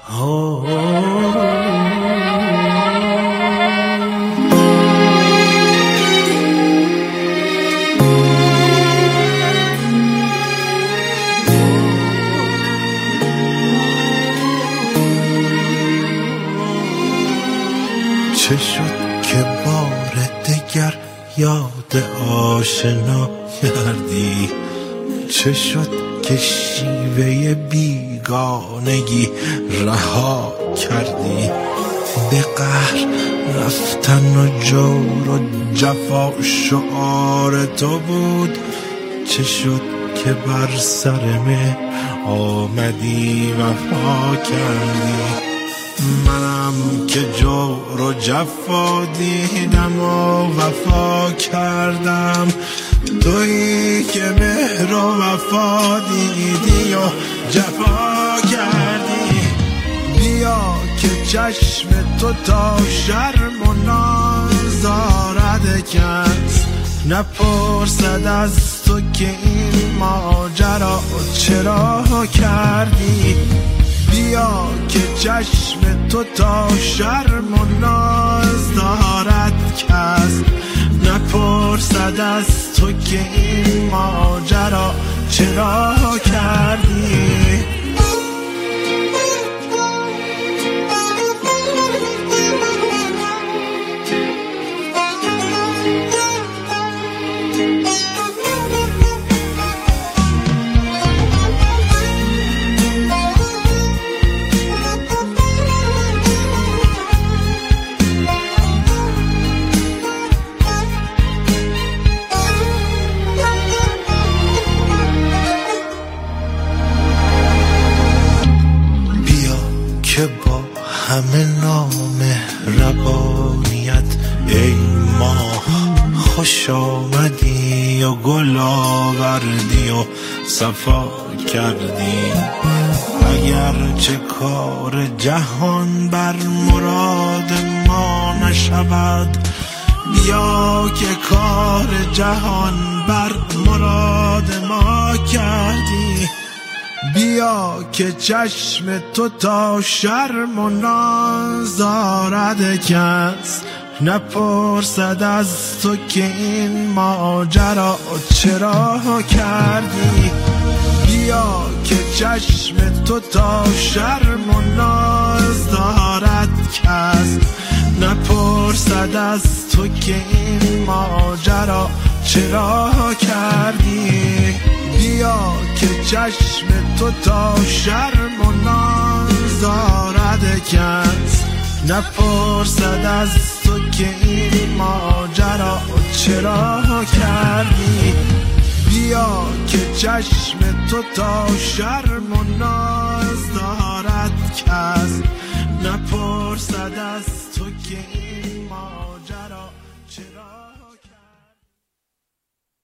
چه شد که بار دگر یاد آشنا کردی؟ چه شد که شیوه بیگانگی رها کردی؟ به قهر رفتن و جور و جفا شعار تو بود. چه شد که بر سر مهر آمدی وفا کردی؟ منم که جور و جفا دیدم و وفا کردم، تویی که مهر و وفا دیدی و جفا کردی. بیا که چشم تو تا شرم و ناز دارد کس، نپرسد از تو که این ماجرا چرا کردی. بیا که چشم تو تا شرم و ناز دارد کس، نپرسد از تو که این ماجرا چرا کردی. که با همه نامهربانیت ای ماه خوش آمدی و گل آوردی و صفا کردی. اگر چه کار جهان بر مراد ما نشود، بیا که کار جهان بر مراد ما کردی. بیا که چشم تو تا شرم و ناز دارد کس، نپرسد از تو که این ماجرا چرا کردی. بیا که چشم تو تا شرم و ناز دارد کس، نپرسد از تو که این ماجرا چرا کردی. بیا که چشم تو تا شرم و ناز دارد کس، نپرسد از تو که این ماجرا چرا کردی. بیا که چشم تو تا شرم و ناز دارد کس، نپرسد از تو که این ماجرا چرا